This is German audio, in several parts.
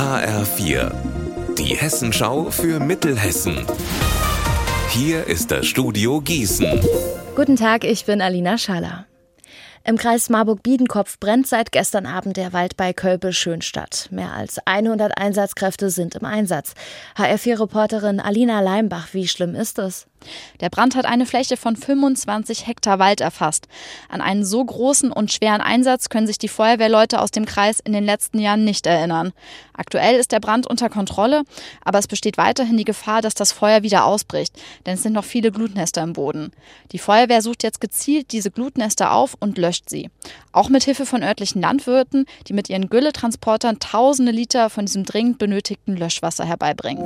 HR4, die Hessenschau für Mittelhessen. Hier ist das Studio Gießen. Guten Tag, ich bin Alina Schaller. Im Kreis Marburg-Biedenkopf brennt seit gestern Abend der Wald bei Kölpe-Schönstadt. Mehr als 100 Einsatzkräfte sind im Einsatz. HR4-Reporterin Alina Leimbach, wie schlimm ist es? Der Brand hat eine Fläche von 25 Hektar Wald erfasst. An einen so großen und schweren Einsatz können sich die Feuerwehrleute aus dem Kreis in den letzten Jahren nicht erinnern. Aktuell ist der Brand unter Kontrolle, aber es besteht weiterhin die Gefahr, dass das Feuer wieder ausbricht, denn es sind noch viele Glutnester im Boden. Die Feuerwehr sucht jetzt gezielt diese Glutnester auf und löscht sie. Auch mit Hilfe von örtlichen Landwirten, die mit ihren Gülletransportern tausende Liter von diesem dringend benötigten Löschwasser herbeibringen.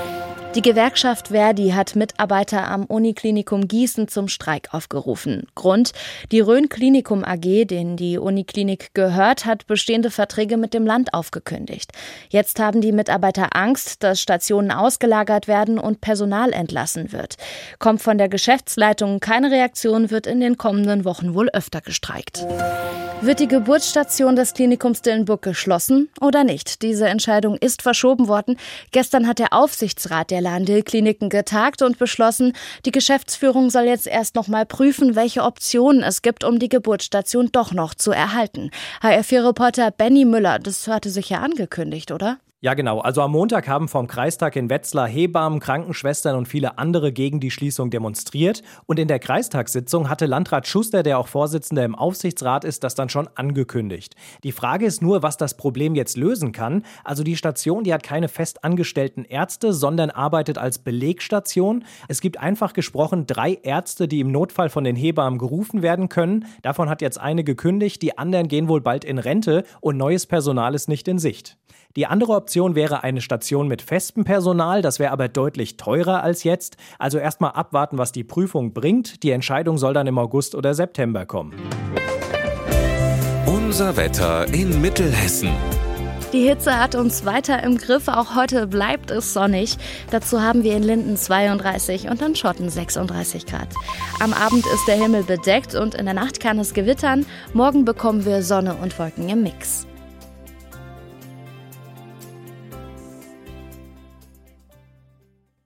Die Gewerkschaft ver.di hat Mitarbeiter am Uniklinikum Gießen zum Streik aufgerufen. Grund: die Rhön-Klinikum AG, denen die Uniklinik gehört, hat bestehende Verträge mit dem Land aufgekündigt. Jetzt haben die Mitarbeiter Angst, dass Stationen ausgelagert werden und Personal entlassen wird. Kommt von der Geschäftsleitung keine Reaktion, wird in den kommenden Wochen wohl öfter gestreikt. Wird die Geburtsstation des Klinikums Dillenburg geschlossen oder nicht? Diese Entscheidung ist verschoben worden. Gestern hat der Aufsichtsrat der Lahn-Dill-Kliniken getagt und beschlossen, die Geschäftsführung soll jetzt erst noch mal prüfen, welche Optionen es gibt, um die Geburtsstation doch noch zu erhalten. HR4-Reporter Benny Müller, das hatte sich ja angekündigt, oder? Ja, genau. Also am Montag haben vom Kreistag in Wetzlar Hebammen, Krankenschwestern und viele andere gegen die Schließung demonstriert. Und in der Kreistagssitzung hatte Landrat Schuster, der auch Vorsitzender im Aufsichtsrat ist, das dann schon angekündigt. Die Frage ist nur, was das Problem jetzt lösen kann. Also die Station, die hat keine fest angestellten Ärzte, sondern arbeitet als Belegstation. Es gibt einfach gesprochen 3 Ärzte, die im Notfall von den Hebammen gerufen werden können. Davon hat jetzt eine gekündigt, die anderen gehen wohl bald in Rente und neues Personal ist nicht in Sicht. Die andere Option wäre eine Station mit festem Personal, das wäre aber deutlich teurer als jetzt. Also erstmal abwarten, was die Prüfung bringt. Die Entscheidung soll dann im August oder September kommen. Unser Wetter in Mittelhessen. Die Hitze hat uns weiter im Griff, auch heute bleibt es sonnig. Dazu haben wir in Linden 32 und in Schotten 36 Grad. Am Abend ist der Himmel bedeckt und in der Nacht kann es gewittern. Morgen bekommen wir Sonne und Wolken im Mix.